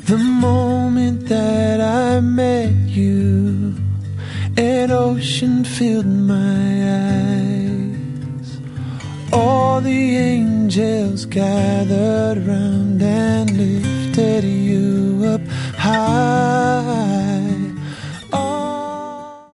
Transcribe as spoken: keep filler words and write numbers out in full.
The moment that I met you, an ocean filled my eyes. All the angels gathered round and lifted you up high.